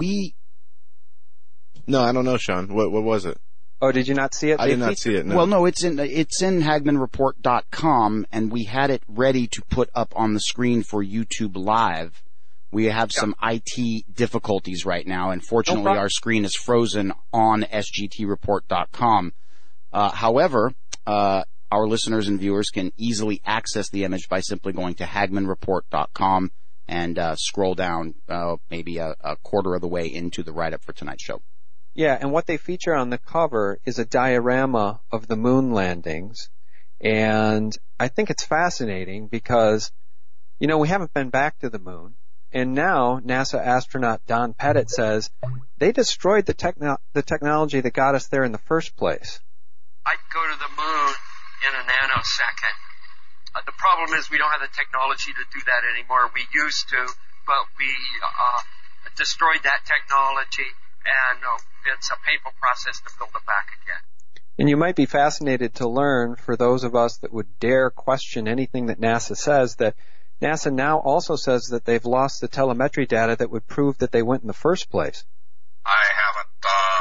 No, I don't know, Sean. What was it? Oh, did you not see it? I did not see it, no. Well, no, it's in HagmannReport.com, and we had it ready to put up on the screen for YouTube Live. We have some IT difficulties right now, and fortunately our screen is frozen on SGTReport.com. However, our listeners and viewers can easily access the image by simply going to HagmannReport.com and scroll down maybe a quarter of the way into the write-up for tonight's show. Yeah, and what they feature on the cover is a diorama of the moon landings. And I think it's fascinating because, we haven't been back to the moon. And now NASA astronaut Don Pettit says they destroyed the technology that got us there in the first place. I'd go to the moon in a nanosecond. The problem is we don't have the technology to do that anymore. We used to, but we destroyed that technology, and it's a painful process to build it back again. And you might be fascinated to learn, for those of us that would dare question anything that NASA says, that NASA now also says that they've lost the telemetry data that would prove that they went in the first place. I haven't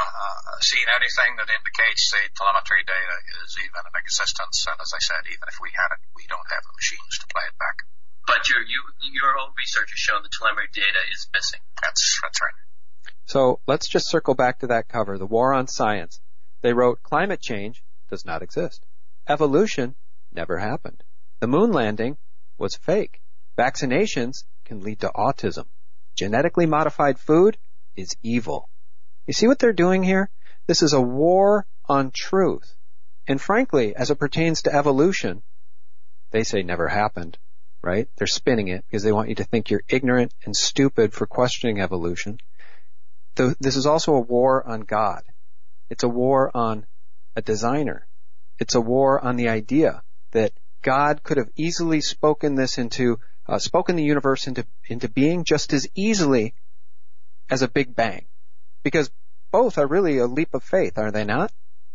seen anything that indicates the telemetry data is even in existence, and as I said, even if we had it, we don't have the machines to play it back. But your own research has shown the telemetry data is missing. That's right. So let's just circle back to that cover, The War on Science. They wrote, climate change does not exist. Evolution never happened. The moon landing was fake. Vaccinations can lead to autism. Genetically modified food is evil. You see what they're doing here? This is a war on truth. And frankly, as it pertains to evolution, they say never happened, right? They're spinning it because they want you to think you're ignorant and stupid for questioning evolution. This is also a war on God. It's a war on a designer. It's a war on the idea that God could have easily spoken the universe into being just as easily as a Big Bang. Because both are really a leap of faith, are they not?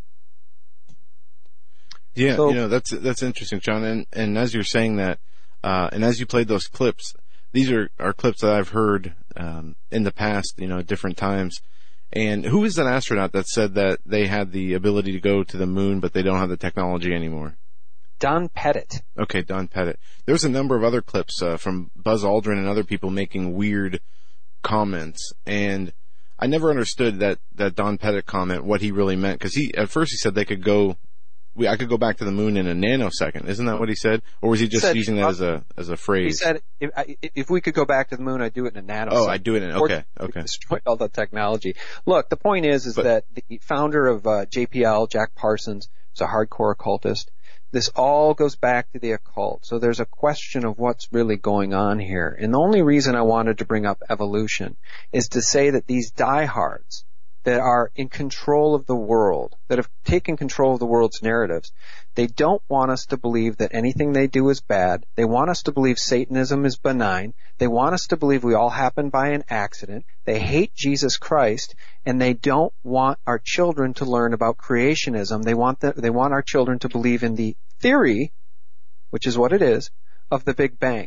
Yeah, so, that's interesting, John. And as you're saying that, and as you played those clips, these are clips that I've heard in the past, at different times. And who is that astronaut that said that they had the ability to go to the moon, but they don't have the technology anymore? Don Pettit. Okay, Don Pettit. There's a number of other clips from Buzz Aldrin and other people making weird comments, and I never understood that Don Pettit comment, what he really meant, because at first he said I could go back to the moon in a nanosecond. Isn't that what he said? Or was he just using that as a phrase? He said, if we could go back to the moon, I'd do it in a nanosecond. Oh, I'd do it okay. Destroy all the technology. Look, the point is that the founder of JPL, Jack Parsons, is a hardcore occultist. This all goes back to the occult. So there's a question of what's really going on here. And the only reason I wanted to bring up evolution is to say that these diehards that are in control of the world, that have taken control of the world's narratives, they don't want us to believe that anything they do is bad. They want us to believe Satanism is benign. They want us to believe we all happened by an accident. They hate Jesus Christ, and they don't want our children to learn about creationism. They want our children to believe in the theory, which is what it is, of the Big Bang.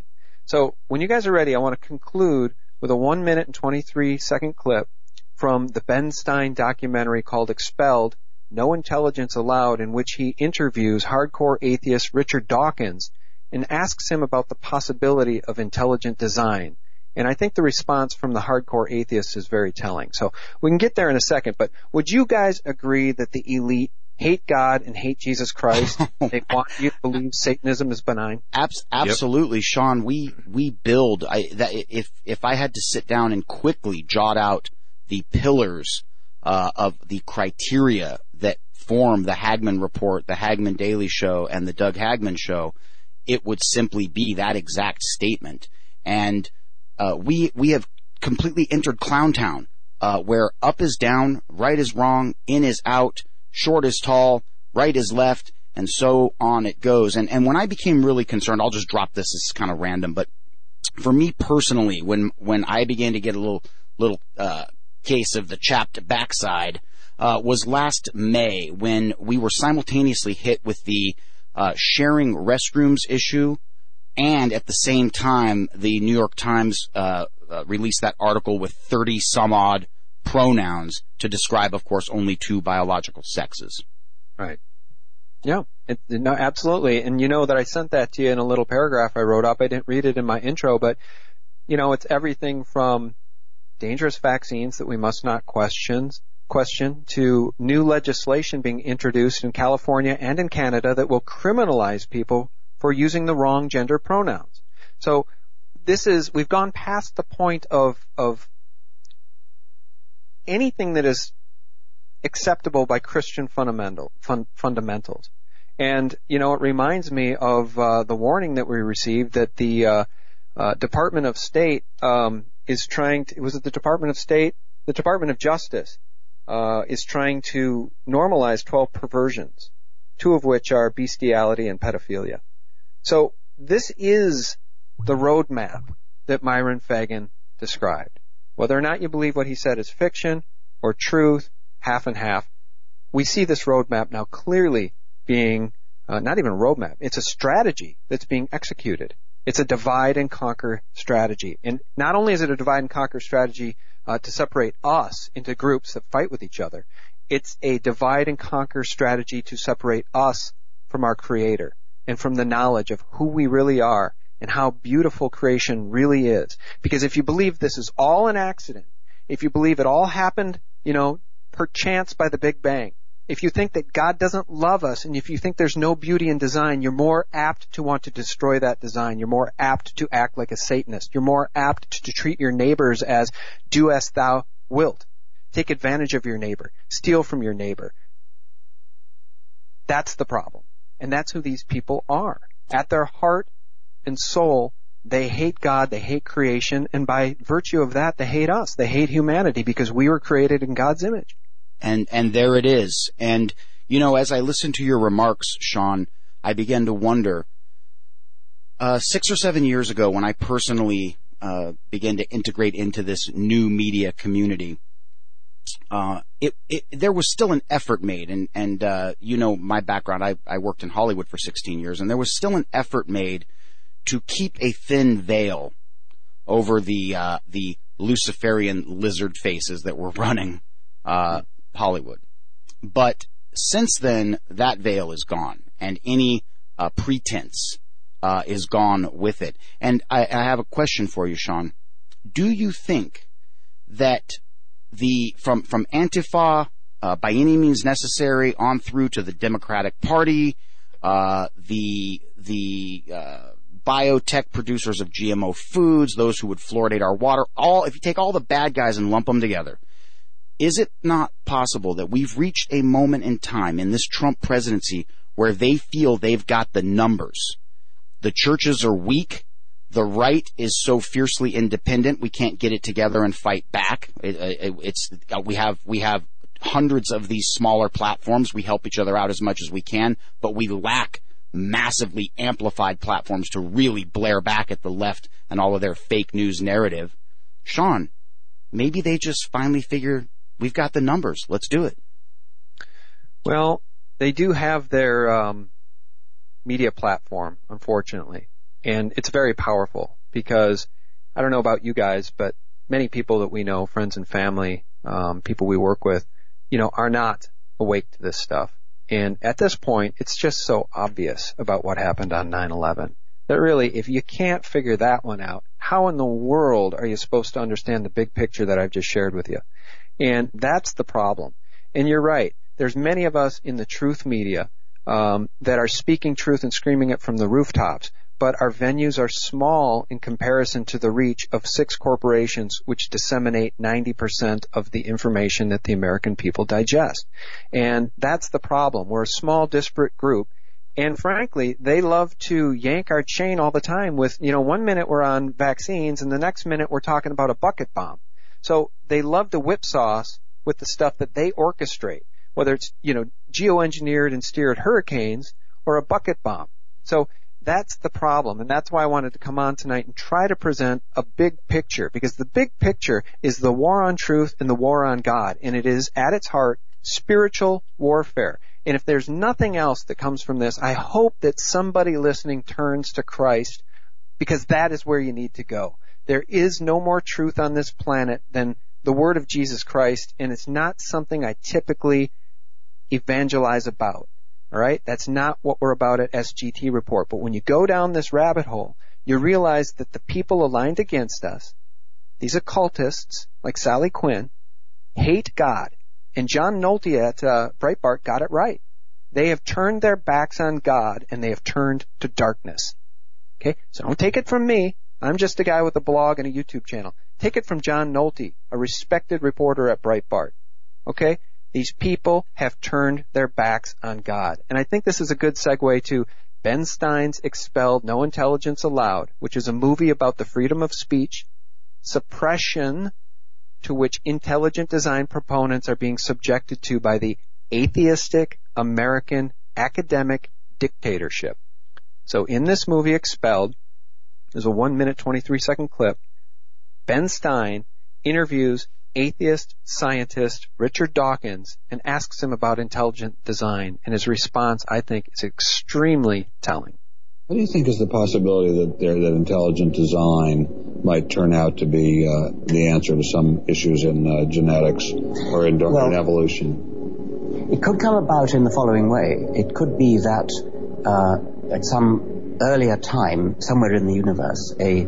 So when you guys are ready, I want to conclude with a 1 minute and 23 second clip from the Ben Stein documentary called Expelled, No Intelligence Allowed, in which he interviews hardcore atheist Richard Dawkins and asks him about the possibility of intelligent design. And I think the response from the hardcore atheists is very telling. So we can get there in a second, but would you guys agree that the elite hate God and hate Jesus Christ? They want you to believe Satanism is benign? Absolutely, yep. Sean. We build. If I had to sit down and quickly jot out the pillars of the criteria that form the Hagmann Report, the Hagmann Daily Show, and the Doug Hagmann Show, it would simply be that exact statement. And we have completely entered Clowntown, where up is down, right is wrong, in is out, short is tall, right is left, and so on it goes. And when I became really concerned, I'll just drop this, it's kind of random, but for me personally, when I began to get a little case of the chapped backside, was last May, when we were simultaneously hit with the sharing restrooms issue, and at the same time, the New York Times released that article with 30 some odd pronouns to describe, of course, only two biological sexes. Right. Yeah. No, absolutely. And you know that I sent that to you in a little paragraph I wrote up. I didn't read it in my intro, but you know, it's everything from dangerous vaccines that we must not question to new legislation being introduced in California and in Canada that will criminalize people for using the wrong gender pronouns. So we've gone past the point of anything that is acceptable by Christian fundamentals. And, you know, it reminds me of the warning that we received that the Department of State is trying to, was it the Department of State? The Department of Justice is trying to normalize 12 perversions, 2 of which are bestiality and pedophilia. So this is the roadmap that Myron Fagan described. Whether or not you believe what he said is fiction or truth, half and half, we see this roadmap now clearly being not even a roadmap. It's a strategy that's being executed. It's a divide and conquer strategy. And not only is it a divide and conquer strategy to separate us into groups that fight with each other, it's a divide and conquer strategy to separate us from our Creator and from the knowledge of who we really are and how beautiful creation really is. Because if you believe this is all an accident, if you believe it all happened, you know, per chance by the Big Bang, if you think that God doesn't love us, and if you think there's no beauty in design, you're more apt to want to destroy that design. You're more apt to act like a Satanist. You're more apt to treat your neighbors as do as thou wilt. Take advantage of your neighbor. Steal from your neighbor. That's the problem. And that's who these people are. At their heart and soul, they hate God, they hate creation, and by virtue of that, they hate us. They hate humanity because we were created in God's image. And there it is. And, you know, as I listened to your remarks, Sean, I began to wonder, 6 or 7 years ago when I personally began to integrate into this new media community, there was still an effort made, and you know my background, I worked in Hollywood for 16 years, and there was still an effort made to keep a thin veil over the Luciferian lizard faces that were running Hollywood. But since then, that veil is gone, and any pretense is gone with it. And I have a question for you, Sean. Do you think that from Antifa, by any means necessary, on through to the Democratic Party, the biotech producers of GMO foods, those who would fluoridate our water, if you take all the bad guys and lump them together, is it not possible that we've reached a moment in time in this Trump presidency where they feel they've got the numbers? The churches are weak. The right is so fiercely independent, we can't get it together and fight back. We have hundreds of these smaller platforms. We help each other out as much as we can, but we lack massively amplified platforms to really blare back at the left and all of their fake news narrative. Sean, maybe they just finally figure we've got the numbers. Let's do it. Well, they do have their media platform, unfortunately. And it's very powerful because I don't know about you guys, but many people that we know, friends and family, people we work with, are not awake to this stuff. And at this point, it's just so obvious about what happened on 9/11 that really, if you can't figure that one out, how in the world are you supposed to understand the big picture that I've just shared with you? And that's the problem. And you're right. There's many of us in the truth media that are speaking truth and screaming it from the rooftops, but our venues are small in comparison to the reach of 6 corporations which disseminate 90% of the information that the American people digest. And that's the problem. We're a small, disparate group. And frankly, they love to yank our chain all the time with, 1 minute we're on vaccines and the next minute we're talking about a bucket bomb. So they love to whipsaw us with the stuff that they orchestrate, whether it's, geoengineered and steered hurricanes or a bucket bomb. So that's the problem, and that's why I wanted to come on tonight and try to present a big picture, because the big picture is the war on truth and the war on God, and it is at its heart spiritual warfare. And if there's nothing else that comes from this, I hope that somebody listening turns to Christ, because that is where you need to go. There is no more truth on this planet than the word of Jesus Christ, and it's not something I typically evangelize about. All right? That's not what we're about at SGT Report. But when you go down this rabbit hole, you realize that the people aligned against us, these occultists like Sally Quinn, hate God. And John Nolte at Breitbart got it right. They have turned their backs on God, and they have turned to darkness. Okay? So don't take it from me. I'm just a guy with a blog and a YouTube channel. Take it from John Nolte, a respected reporter at Breitbart. Okay? These people have turned their backs on God. And I think this is a good segue to Ben Stein's Expelled, No Intelligence Allowed, which is a movie about the freedom of speech, suppression to which intelligent design proponents are being subjected to by the atheistic American academic dictatorship. So in this movie, Expelled, there's a 1 minute, 23 second clip. Ben Stein interviews atheist scientist Richard Dawkins and asks him about intelligent design, and his response, I think, is extremely telling. What do you think is the possibility that intelligent design might turn out to be the answer to some issues in genetics or in evolution? It could come about in the following way. It could be that at some earlier time, somewhere in the universe, a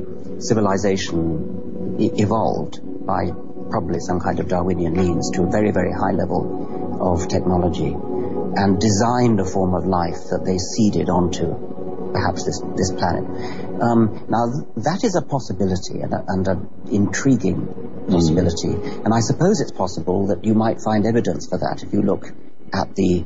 civilization evolved by probably some kind of Darwinian means to a very, very high level of technology and designed a form of life that they seeded onto perhaps this planet. Now, that is a possibility and an intriguing possibility. And I suppose it's possible that you might find evidence for that if you look at the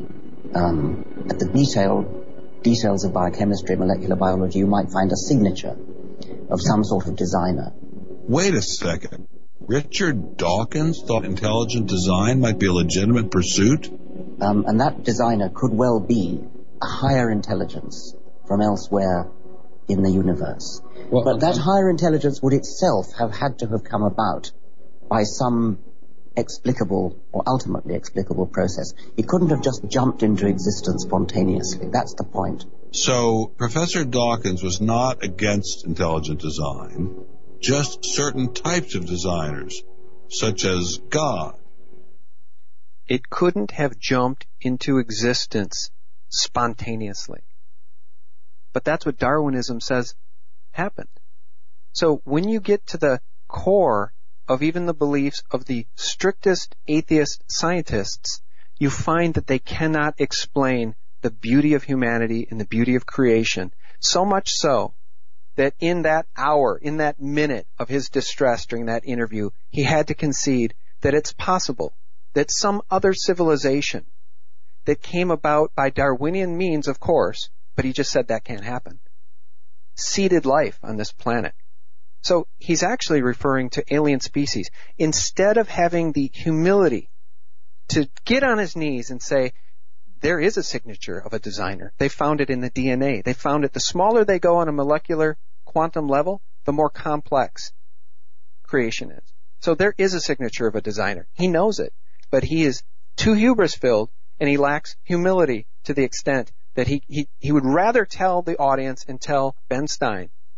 details of biochemistry, molecular biology. You might find a signature of some sort of designer. Wait a second. Richard Dawkins thought intelligent design might be a legitimate pursuit? And that designer could well be a higher intelligence from elsewhere in the universe. Well, but that higher intelligence would itself have had to have come about by some explicable or ultimately explicable process. It couldn't have just jumped into existence spontaneously. That's the point. So Professor Dawkins was not against intelligent design, just certain types of designers, such as God. It couldn't have jumped into existence spontaneously. But that's what Darwinism says happened. So when you get to the core of even the beliefs of the strictest atheist scientists, you find that they cannot explain the beauty of humanity and the beauty of creation, so much so that in that hour, in that minute of his distress during that interview, he had to concede that it's possible that some other civilization that came about by Darwinian means, of course, but he just said that can't happen, seeded life on this planet. So he's actually referring to alien species. Instead of having the humility to get on his knees and say, there is a signature of a designer. They found it in the DNA. They found it. The smaller they go on a molecular quantum level, the more complex creation is. So there is a signature of a designer. He knows it, but he is too hubris-filled, and he lacks humility to the extent that he would rather tell the audience and tell Ben Stein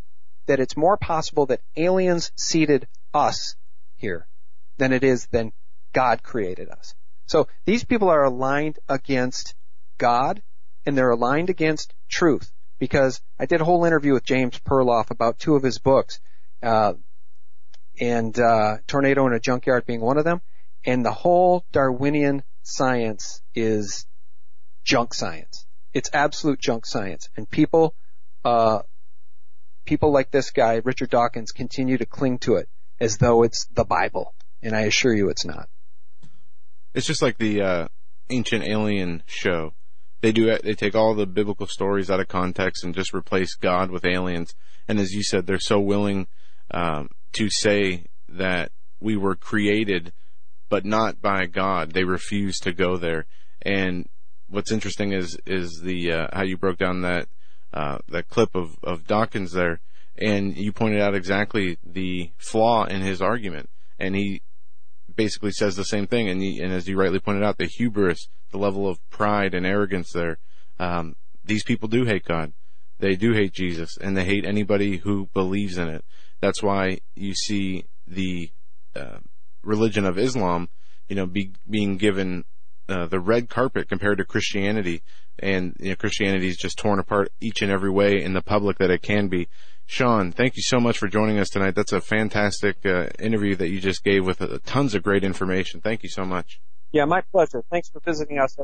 that it's more possible that aliens seeded us here than it is than God created us. So these people are aligned against God, and they're aligned against truth, because I did a whole interview with James Perloff about 2 of his books, and Tornado in a Junkyard being one of them, and the whole Darwinian science is junk science. It's absolute junk science, and people like this guy, Richard Dawkins, continue to cling to it as though it's the Bible, and I assure you it's not. It's just like the Ancient Alien show. They take all the biblical stories out of context and just replace God with aliens. And as you said, they're so willing to say that we were created, but not by God. They refuse to go there. And what's interesting is the how you broke down that clip of Dawkins there, and you pointed out exactly the flaw in his argument. And he basically says the same thing, and as you rightly pointed out, the hubris, the level of pride and arrogance there. These people do hate God. They do hate Jesus, and they hate anybody who believes in it. That's why you see the religion of Islam, being given the red carpet compared to Christianity, and Christianity is just torn apart each and every way in the public that it can be. Sean, thank you so much for joining us tonight. That's a fantastic interview that you just gave with tons of great information. Thank you so much. Yeah, my pleasure. Thanks for visiting us.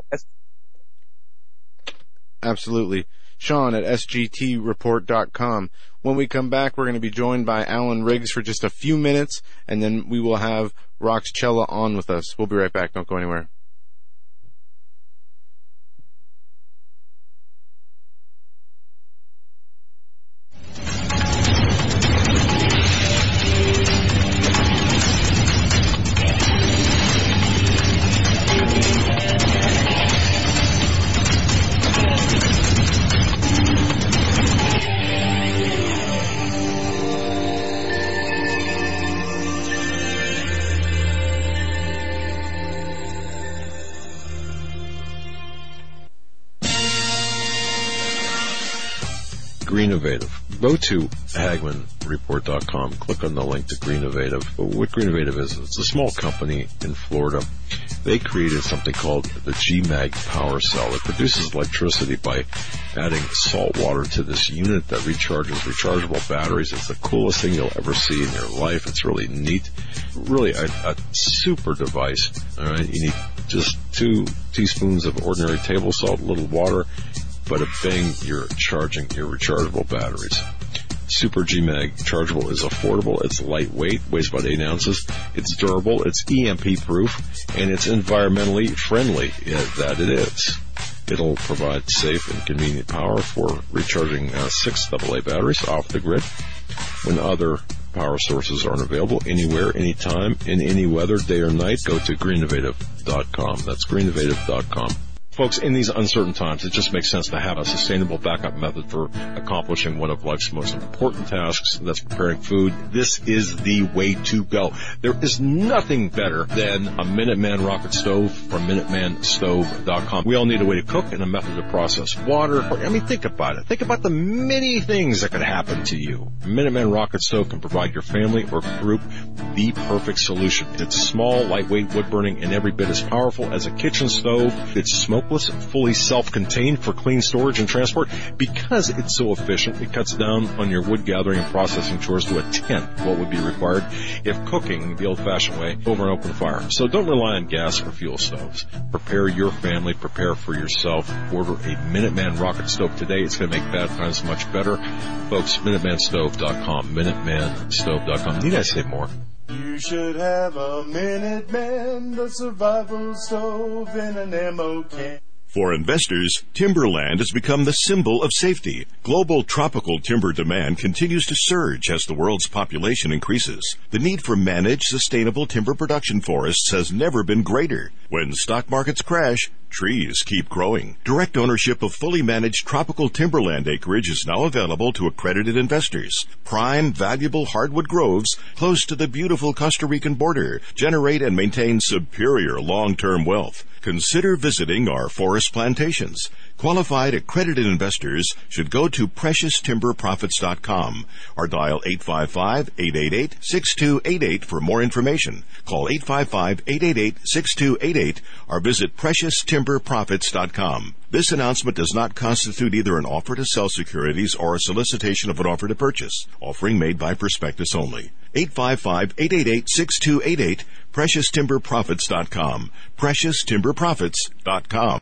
Absolutely. Sean at sgtreport.com. When we come back, we're going to be joined by Alan Riggs for just a few minutes, and then we will have Rox Cella on with us. We'll be right back. Don't go anywhere. Greenovative. Go to HagmannReport.com. Click on the link to Greenovative. What Greenovative is, it's a small company in Florida. They created something called the GMAG Power Cell. It produces electricity by adding salt water to this unit that recharges rechargeable batteries. It's the coolest thing you'll ever see in your life. It's really neat. Really a super device. All right, you need just 2 teaspoons of ordinary table salt, a little water. But bang, you're charging your rechargeable batteries. Super GMAG chargeable is affordable. It's lightweight, weighs about 8 ounces. It's durable. It's EMP proof, and it's environmentally friendly. That it is. It'll provide safe and convenient power for recharging 6 AA batteries off the grid when other power sources aren't available, anywhere, anytime, in any weather, day or night. Go to Greenovative.com. That's Greenovative.com. Folks, in these uncertain times, it just makes sense to have a sustainable backup method for accomplishing one of life's most important tasks, and that's preparing food. This is the way to go. There is nothing better than a Minuteman rocket stove from MinutemanStove.com. We all need a way to cook and a method to process water. I mean, think about it. Think about the many things that could happen to you. Minuteman rocket stove can provide your family or group the perfect solution. It's small, lightweight, wood-burning, and every bit as powerful as a kitchen stove. It's smokeless, fully self-contained for clean storage and transport. Because it's so efficient, it cuts down on your wood gathering and processing chores to a tenth what would be required if cooking the old-fashioned way over an open fire. So don't rely on gas or fuel stoves. Prepare your family, prepare for yourself. Order a Minuteman rocket stove today. It's going to make bad times much better. Folks, MinutemanStove.com, MinutemanStove.com. Need I say more? You should have a Minuteman, the survival stove in an ammo can. For investors, timberland has become the symbol of safety. Global tropical timber demand continues to surge as the world's population increases. The need for managed, sustainable timber production forests has never been greater. When stock markets crash, trees keep growing. Direct ownership of fully managed tropical timberland acreage is now available to accredited investors. Prime, valuable hardwood groves close to the beautiful Costa Rican border generate and maintain superior long-term wealth. consider visiting our forest plantations. Qualified accredited investors should go to PreciousTimberProfits.com or dial 855-888-6288 for more information. Call 855-888-6288 or visit PreciousTimberProfits.com. This announcement does not constitute either an offer to sell securities or a solicitation of an offer to purchase. Offering made by prospectus only. 855-888-6288, PreciousTimberProfits.com. PreciousTimberProfits.com.